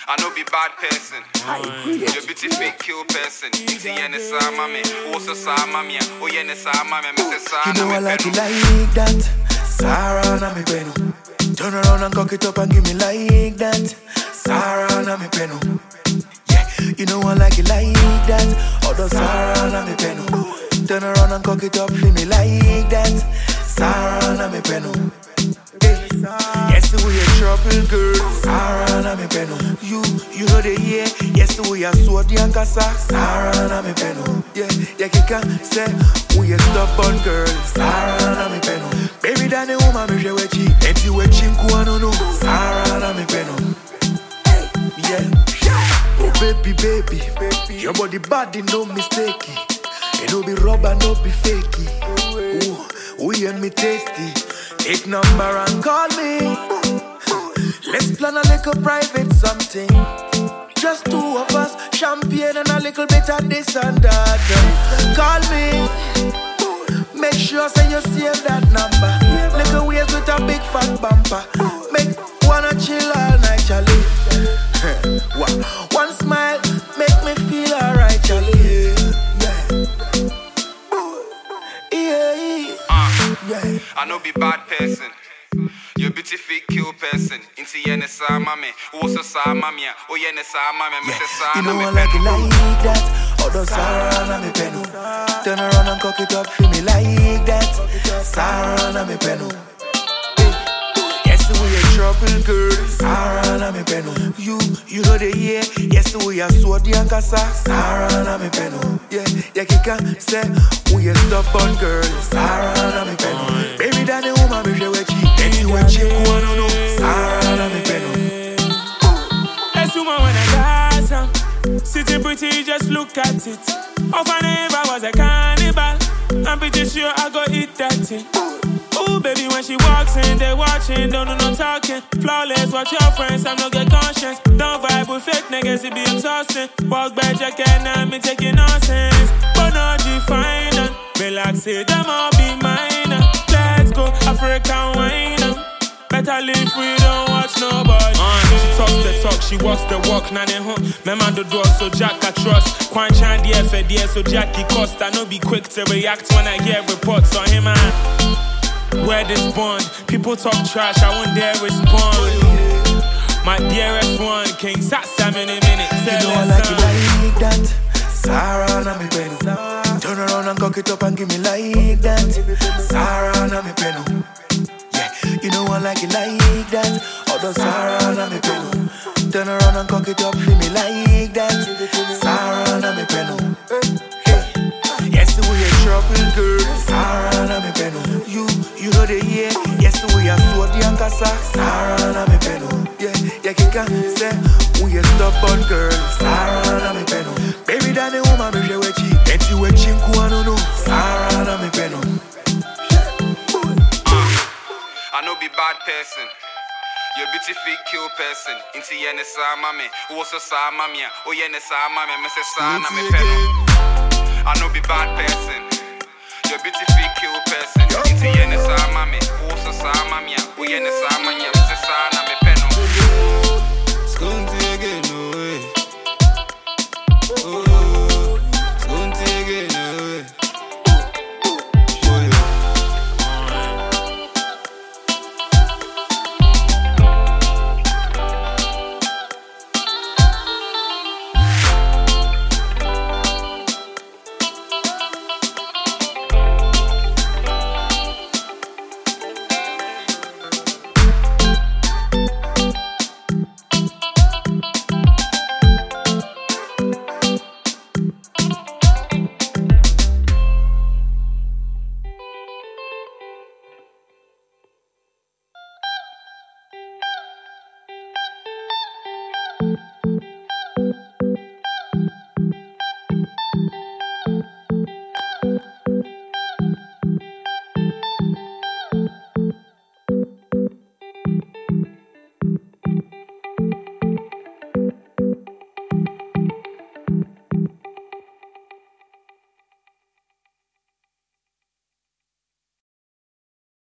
I know be bad person. You be the fake kill person. It's the NSA mami. Also sa mami. Oh yeah, NSA mami. You know I like it like that. Sarah na me penu. Turn around and cock it up and give me like that. Sarah na me penu. Yeah, you know I like it like that. Although Sarah na me penu. Turn around and cock it up for me like that. Sarah na me penu. Yes, we a trouble girl. Sarah na me penu. You know the year. Yes, we a sword and kasa. Sarah na me penu. Yeah, kika say we a stubborn girl. Sarah na me penu. Baby, that woman me wechi. Eti wechi nkuano no. Sarah na me penu. Yeah. Oh baby, your body body no mistake. It no be rubber, no be fakey. Ooh, we and me tasty. Take number and call me. Let's plan a little private something. Just two of us, champagne and a little bit of this and that. Call me. Make sure say you save that number. Little waves with a big fat bumper. Make wanna chill all night, Charlie. One smile make me feel alright, Charlie. Yeah. I know be bad person. You be the fake kill person. Into NSA mami. Also sa mami. Oh yeah, NSA mami. You know I like it like that. Although Sarah na me penu. Turn around and cock it up for me like that. Sarah na me penu. Yes, we a trouble girl. Sarah na me penu. You know the year. Yes, we a sword and kasa. Sarah na me penu. Yeah, kika say we a stubborn girl. Sarah na me penu. Baby, that the woman me wechi. Eti wechi kuano no. Sarah na me penu. That's woman when I got some. Sitting pretty, just look at it. Of a neighbor was a cannibal. I'm pretty sure I go eat that thing. Ooh, baby, when she walks in, they watching, don't do no talking. Flawless, watch your friends, I'm no good conscience. Don't vibe with fake niggas, it be exhausting. Walk back, you can't me taking nonsense. But no define and relax it, them all be mine. Let's go, African wine. Better live free, don't watch nobody. She talks the talk, she walks the walk, nane home. Me man the door, so Jack I trust. Quan chan the FDS, so Jackie Costa. No be quick to react when I hear reports on him, man. Where this bond, people talk trash, I won't dare respond. My dearest one, King Sat 7 minutes. You know I like it like that. Sarah na me penu. Turn around and cock it up and give me like that. Sarah na me penu. You know I like it like that. Although Sarah na me penu. Turn around and cock it up for me like that. Sarah na me penu. Yes, we a trouble girl. Sarah na me penu. You know the year. Yes, we a sword and kasa. Sarah na me penu. Yeah, kika say we a stubborn girl. Sarah na me penu. Baby, that the woman me wechi. Eti wechi nkuano no. Sarah na me penu. I know be bad person. You be the fake kill person. Into NSA mami. Also sa mami. Oh yeah, NSA mami. Me say sa na me penu. I know be bad person. You be the fake kill person. Into NSA mami. Also sa mami. Oh yeah, NSA mami.